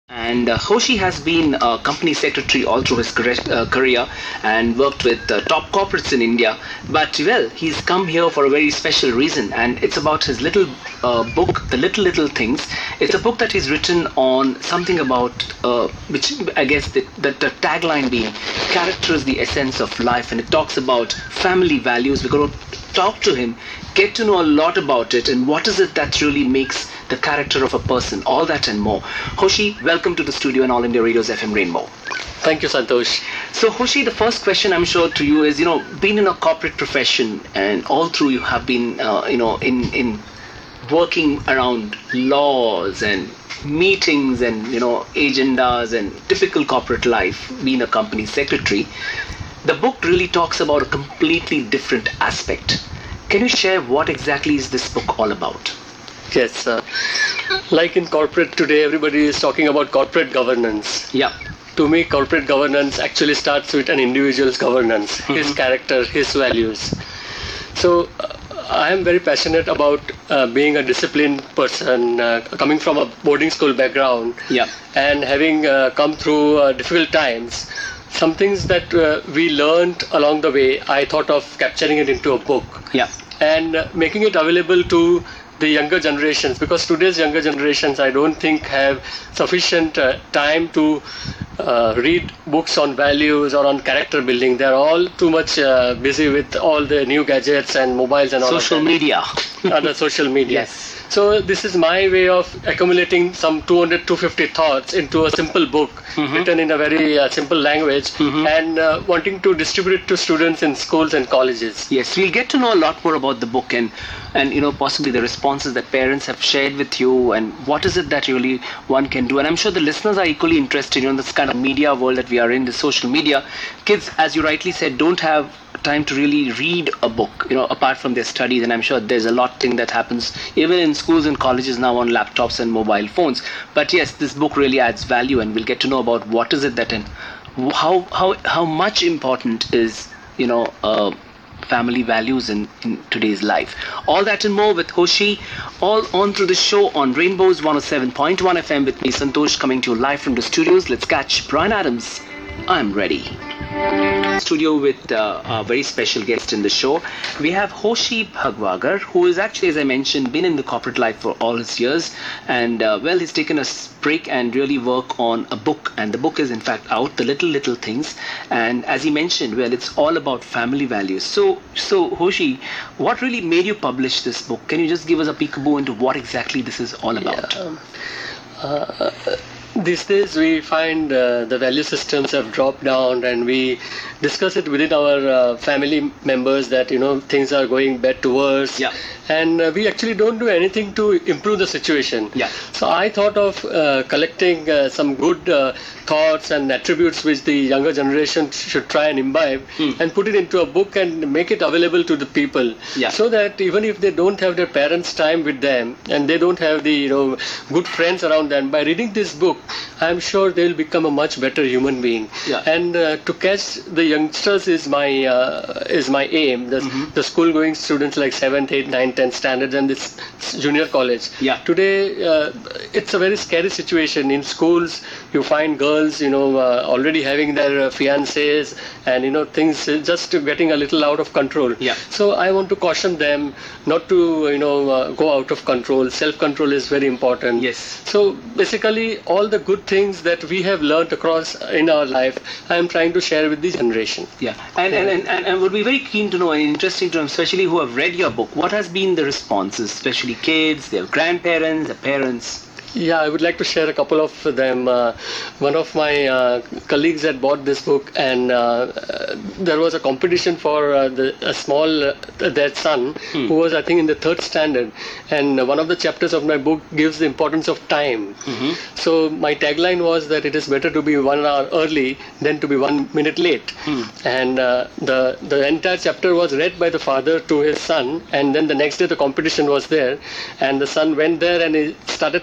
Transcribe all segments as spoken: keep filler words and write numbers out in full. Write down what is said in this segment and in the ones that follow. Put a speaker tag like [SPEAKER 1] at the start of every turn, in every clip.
[SPEAKER 1] And uh, Hoshi has been a company secretary all through his career, uh, career and worked with uh, top corporates in India. But well, he's come here for a very special reason, and it's about his little uh, book, The Little Little Things. It's a book that he's written on something about, uh, which I guess the, the, the tagline being, character is the essence of life, and it talks about family values. We're going to talk to him, get to know a lot about it, and what is it that really makes the character of a person, all that and more. Hoshi, welcome to the studio on All India Radio's F M Rainbow.
[SPEAKER 2] Thank you, Santosh.
[SPEAKER 1] So, Hoshi, the first question I'm sure to you is, you know, being in a corporate profession and all through you have been, uh, you know, in, in working around laws and meetings and, you know, agendas and typical corporate life, being a company secretary, the book really talks about a completely different aspect. Can you share what exactly is this book all about?
[SPEAKER 2] Yes, uh, like in corporate today, everybody is talking about corporate governance.
[SPEAKER 1] Yeah.
[SPEAKER 2] To me, corporate governance actually starts with an individual's governance, mm-hmm. his character, his values. So, uh, I am very passionate about uh, being a disciplined person, uh, coming from a boarding school background,
[SPEAKER 1] yeah.
[SPEAKER 2] and having uh, come through uh, difficult times. Some things that uh, we learned along the way, I thought of capturing it into a book.
[SPEAKER 1] Yeah.
[SPEAKER 2] And uh, making it available to the younger generations, because today's younger generations I don't think have sufficient uh, time to uh, read books on values or on character building. They're all too much uh, busy with all the new gadgets and mobiles and all
[SPEAKER 1] social
[SPEAKER 2] of that.
[SPEAKER 1] media.
[SPEAKER 2] Other social media.
[SPEAKER 1] Yes.
[SPEAKER 2] So this is my way of accumulating some two hundred to two hundred fifty thoughts into a simple book, mm-hmm. written in a very uh, simple language, mm-hmm. and uh, wanting to distribute it to students in schools and colleges.
[SPEAKER 1] Yes, we'll get to know a lot more about the book and, and you know, possibly the responses that parents have shared with you and what is it that really one can do. And I'm sure the listeners are equally interested, you know, in this kind of media world that we are in, the social media. Kids, as you rightly said, don't have time to really read a book, you know, apart from their studies, and I'm sure there's a lot thing that happens even in schools and colleges now on laptops and mobile phones. But yes, this book really adds value, and we'll get to know about what is it that and how how how much important is, you know, uh, family values in, in today's life. All that and more with Hoshi, all on through the show on Rainbow's one oh seven point one F M with me, Santosh, coming to you live from the studios. Let's catch Brian Adams. I'm ready. Studio with uh, a very special guest in the show. We have Hoshi Bhagwagar, who is actually, as I mentioned, been in the corporate life for all his years, and uh, well, he's taken a break and really work on a book, and the book is in fact out, The Little Little Things, and as he mentioned, well, it's all about family values. So, so Hoshi, what really made you publish this book? Can you just give us a peekaboo into what exactly this is all about?
[SPEAKER 2] Yeah, um, uh, These days we find uh, the value systems have dropped down, and we discuss it within our uh, family members that, you know, things are going bad to worse.
[SPEAKER 1] Yeah.
[SPEAKER 2] And uh, we actually don't do anything to improve the situation.
[SPEAKER 1] Yeah.
[SPEAKER 2] So I thought of uh, collecting uh, some good uh, thoughts and attributes which the younger generation should try and imbibe, mm. and put it into a book and make it available to the people.
[SPEAKER 1] Yeah.
[SPEAKER 2] So that even if they don't have their parents' time with them and they don't have the, you know, good friends around them, by reading this book, I'm sure they'll become a much better human being.
[SPEAKER 1] Yeah.
[SPEAKER 2] And uh, to catch the youngsters is my uh, is my aim. The, mm-hmm. the school-going students like seventh, eighth, ninth, tenth standards and this junior college.
[SPEAKER 1] Yeah.
[SPEAKER 2] Today, uh, it's a very scary situation. In schools, you find girls, you know, uh, already having their uh, fiancés, and, you know, things just getting a little out of control.
[SPEAKER 1] Yeah.
[SPEAKER 2] So I want to caution them not to, you know, uh, go out of control. Self-control is very important.
[SPEAKER 1] Yes.
[SPEAKER 2] So basically, all the good things that we have learned across in our life, I am trying to share with the generation.
[SPEAKER 1] Yeah, and and, and, and and would be very keen to know and interesting to know, especially who have read your book, what has been the responses, especially kids, their grandparents, their parents?
[SPEAKER 2] Yeah, I would like to share a couple of them. Uh, one of my uh, colleagues had bought this book, and uh, there was a competition for uh, the, a small, uh, their son, hmm. who was, I think, in the third standard. And one of the chapters of my book gives the importance of time. Mm-hmm. So my tagline was that it is better to be one hour early than to be one minute late. Hmm. And uh, the, the entire chapter was read by the father to his son, and then the next day the competition was there, and the son went there and he started talking about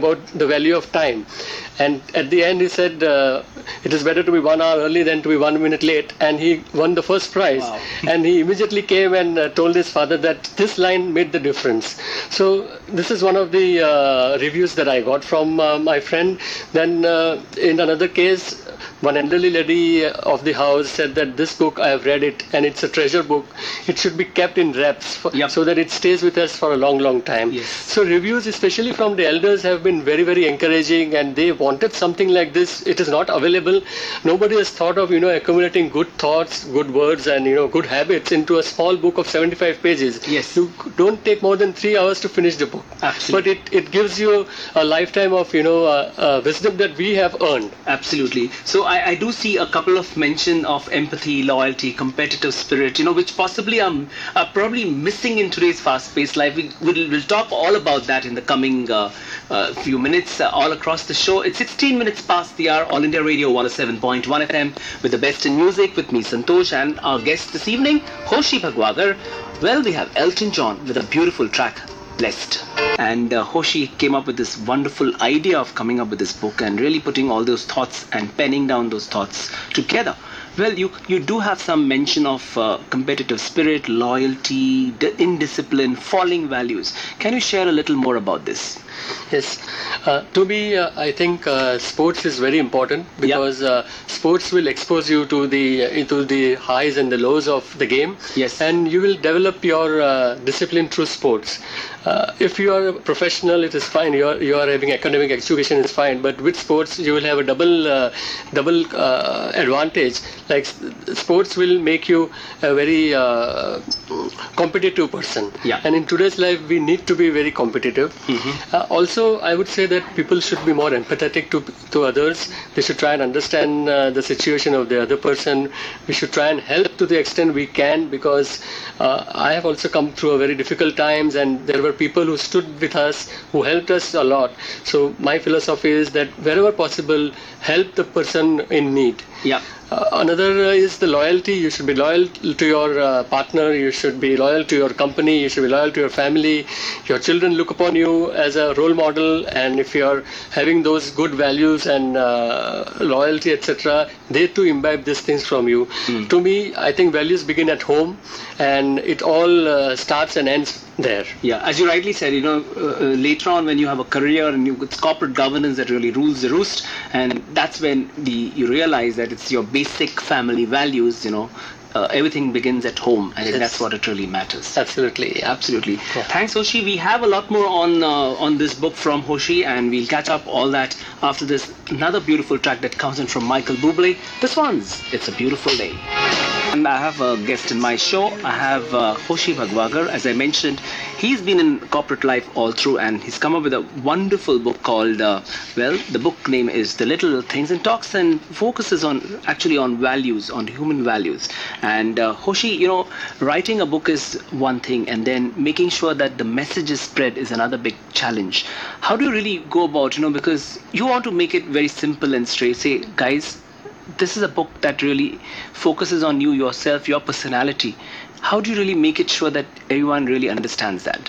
[SPEAKER 2] about the value of time. And at the end, he said, uh, it is better to be one hour early than to be one minute late. And he won the first prize.
[SPEAKER 1] Wow.
[SPEAKER 2] And he immediately came and uh, told his father that this line made the difference. So this is one of the uh, reviews that I got from uh, my friend. Then uh, in another case, one elderly lady of the house said that this book, I have read it, and it's a treasure book. It should be kept in wraps for,
[SPEAKER 1] Yep.
[SPEAKER 2] so that it stays with us for a long, long time.
[SPEAKER 1] Yes.
[SPEAKER 2] So reviews, especially from the elders, have been very, very encouraging, and they wanted something like this. It is not available. Nobody has thought of, you know, accumulating good thoughts, good words, and, you know, good habits into a small book of seventy-five pages.
[SPEAKER 1] Yes.
[SPEAKER 2] You don't take more than three hours to finish the book.
[SPEAKER 1] Absolutely.
[SPEAKER 2] But it, it gives you a lifetime of, you know, uh, uh, wisdom that we have earned.
[SPEAKER 1] Absolutely. So I, I do see a couple of mention of empathy, loyalty, competitive spirit, you know, which possibly are, are probably missing in today's fast-paced life. We, we'll, we'll talk all about that in the coming uh, uh, few minutes uh, all across the show. It's sixteen minutes past the hour, All India Radio one oh seven point one F M with the best in music with me, Santosh, and our guest this evening, Hoshi Bhagwagar. Well, we have Elton John with a beautiful track, Blessed. And uh, Hoshi came up with this wonderful idea of coming up with this book and really putting all those thoughts and penning down those thoughts together. Well, you, you do have some mention of uh, competitive spirit, loyalty, d- indiscipline, falling values. Can you share a little more about this?
[SPEAKER 2] Yes. Uh, to me, uh, I think uh, sports is very important because uh, sports will expose you to the uh, into the highs and the lows of the game.
[SPEAKER 1] Yes.
[SPEAKER 2] And you will develop your uh, discipline through sports. Uh, if you are a professional, it is fine. You are you are having academic education, is fine. But with sports, you will have a double uh, double uh, advantage. Like sports will make you a very uh, competitive person.
[SPEAKER 1] Yeah.
[SPEAKER 2] And in today's life, we need to be very competitive. Mm-hmm. Uh, also, I would say that people should be more empathetic to to others. They should try and understand uh, the situation of the other person. We should try and help to the extent we can, because uh, I have also come through a very difficult times, and there were people who stood with us, who helped us a lot. So my philosophy is that wherever possible, help the person in need.
[SPEAKER 1] Yeah.
[SPEAKER 2] Uh, another uh, is the loyalty. You should be loyal to your uh, partner. You should be loyal to your company. You should be loyal to your family. Your children look upon you as a role model, and if you are having those good values and uh, loyalty, et cetera, they too imbibe these things from you. Mm. To me, I think values begin at home, and it all uh, starts and ends there.
[SPEAKER 1] Yeah, as you rightly said, you know, uh, uh, later on when you have a career and you, it's corporate governance that really rules the roost, and that's when the you realize that it's your basic family values, you know, uh, everything begins at home, and yes. That's what it really matters.
[SPEAKER 2] Absolutely, yeah.
[SPEAKER 1] Absolutely. Yeah. Thanks, Hoshi. We have a lot more on uh, on this book from Hoshi, and we'll catch up all that after this. Another beautiful track that comes in from Michael Bublé. This one's It's a Beautiful Day. And I have a guest in my show. I have uh, Hoshi Bhagwagar. As I mentioned, he's been in corporate life all through, and he's come up with a wonderful book called, uh, well, the book name is The Little Things, and talks and focuses on actually on values, on human values. And uh, Hoshi, you know, writing a book is one thing, and then making sure that the message is spread is another big challenge. How do you really go about, you know, because you want to make it very simple and straight. Say, guys, this is a book that really focuses on you, yourself, your personality. How do you really make it sure that everyone really understands that?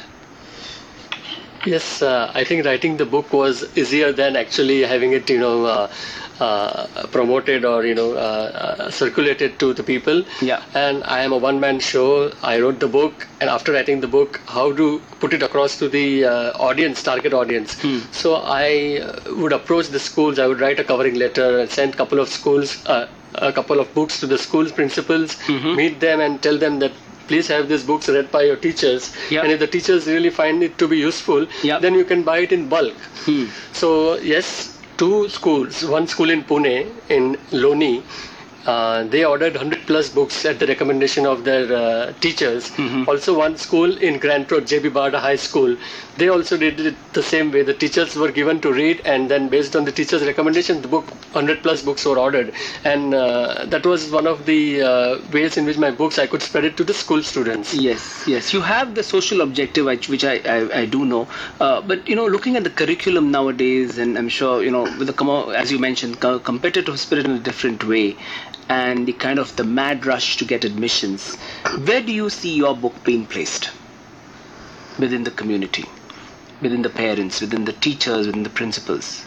[SPEAKER 2] Yes, uh, I think writing the book was easier than actually having it, you know, uh, uh, promoted or, you know, uh, uh, circulated to the people.
[SPEAKER 1] Yeah.
[SPEAKER 2] And I am a one-man show. I wrote the book, and after writing the book, how to put it across to the uh, audience, target audience. Hmm. So I uh, would approach the schools. I would write a covering letter and send a couple of schools, uh, a couple of books to the school's principals, mm-hmm. meet them and tell them that please have these books read by your teachers. Yep. And if the teachers really find it to be useful, yep. then you can buy it in bulk. Hmm. So yes, two schools, one school in Pune, in Loni, uh, they ordered one hundred plus books at the recommendation of their uh, teachers. Mm-hmm. Also one school in Grand Road, J B Barda High School, they also did it the same way. The teachers were given to read, and then based on the teachers' recommendation, the book, one hundred plus books were ordered. And uh, that was one of the uh, ways in which my books, I could spread it to the school students.
[SPEAKER 1] Yes, yes. You have the social objective, which, which I, I, I do know. Uh, but, you know, looking at the curriculum nowadays, and I'm sure, you know, with the, as you mentioned, competitive spirit in a different way, and the kind of the mad rush to get admissions, where do you see your book being placed within the community? within the parents, within the teachers, within the principals?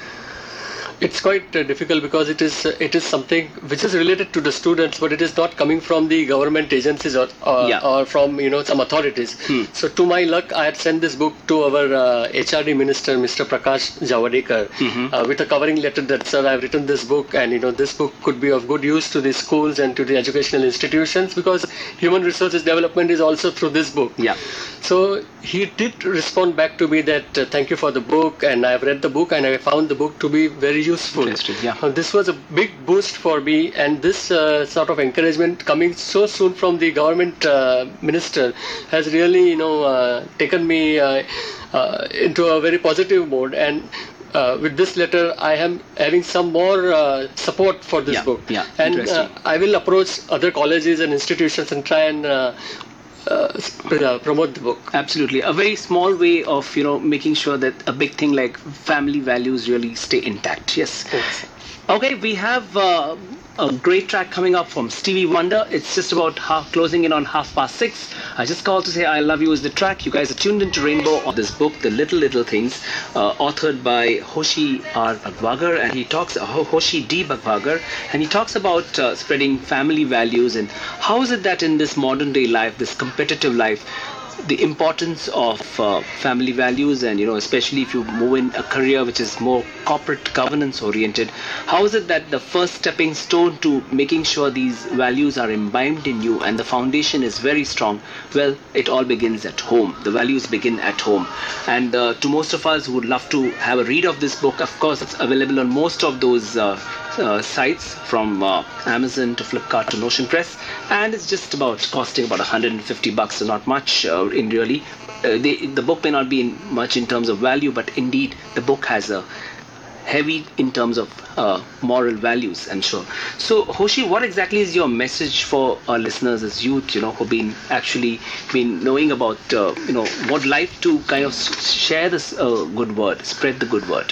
[SPEAKER 2] It's quite uh, difficult because it is uh, it is something which is related to the students, but it is not coming from the government agencies or or,
[SPEAKER 1] Yeah.
[SPEAKER 2] or from you know some authorities.
[SPEAKER 1] Hmm.
[SPEAKER 2] So to my luck, I had sent this book to our uh, H R D minister, Mister Prakash Javadekar,
[SPEAKER 1] Mhm.
[SPEAKER 2] uh, with a covering letter that, sir, I've written this book, and you know this book could be of good use to the schools and to the educational institutions, because human resources development is also through this book.
[SPEAKER 1] Yeah.
[SPEAKER 2] So he did respond back to me that uh, thank you for the book, and I've read the book and I found the book to be very useful.
[SPEAKER 1] Interesting, yeah.
[SPEAKER 2] Uh, this was a big boost for me, and this uh, sort of encouragement coming so soon from the government uh, minister has really, you know, uh, taken me uh, uh, into a very positive mode. And uh, with this letter, I am having some more uh, support for this
[SPEAKER 1] Yeah,
[SPEAKER 2] book.
[SPEAKER 1] yeah,
[SPEAKER 2] And uh,
[SPEAKER 1] interesting.
[SPEAKER 2] I will approach other colleges and institutions and try and uh, uh, sp- uh, promote the book.
[SPEAKER 1] Absolutely. A very small way of, you know, making sure that a big thing like family values really stay intact. Yes.
[SPEAKER 2] Yes.
[SPEAKER 1] Okay, we have uh, a great track coming up from Stevie Wonder. It's just about half, closing in on half past six. I just called to say I Love You is the track. You guys are tuned into Rainbow on this book, The Little Little Things, uh, authored by Hoshi R. Bhagwagar, and he talks, uh, Hoshi D. Bhagwagar, and he talks about uh, spreading family values and how is it that in this modern day life, this competitive life, the importance of uh, family values, and you know, especially if you move in a career which is more corporate governance oriented, how is it that the first stepping stone to making sure these values are imbibed in you and the foundation is very strong? Well, it all begins at home. The values begin at home. And uh, to most of us who would love to have a read of this book, of course it's available on most of those uh, uh, sites, from uh, Amazon to Flipkart to Notion Press, and it's just about costing about one hundred fifty bucks, so not much uh, in really. Uh, the, the book may not be in much in terms of value, but indeed the book has a heavy in terms of uh, moral values, I'm sure. So, Hoshi, what exactly is your message for our listeners as youth, you know, who've been actually been knowing about, uh, you know, what life to kind of s- share this uh, good word, spread the good word?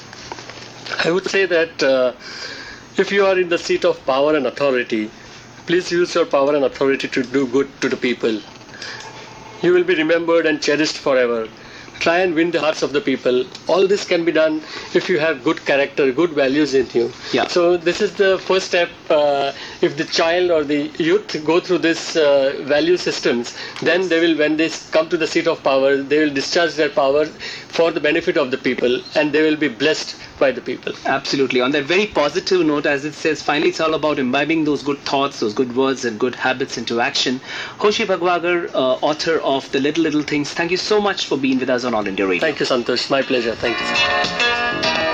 [SPEAKER 2] I would say that uh, if you are in the seat of power and authority, please use your power and authority to do good to the people. You will be remembered and cherished forever. Try and win the hearts of the people. All this can be done if you have good character, good values in you.
[SPEAKER 1] Yeah.
[SPEAKER 2] So this is the first step. Uh, if the child or the youth go through this uh, value systems, then they will, when they come to the seat of power, they will discharge their power for the benefit of the people, and they will be blessed by the people.
[SPEAKER 1] Absolutely. On that very positive note, as it says, finally it's all about imbibing those good thoughts, those good words and good habits into action. Hoshi Bhagwagar, uh, author of The Little Little Things, thank you so much for being with us on All India Radio.
[SPEAKER 2] Thank you, Santosh. My pleasure. Thank you, sir.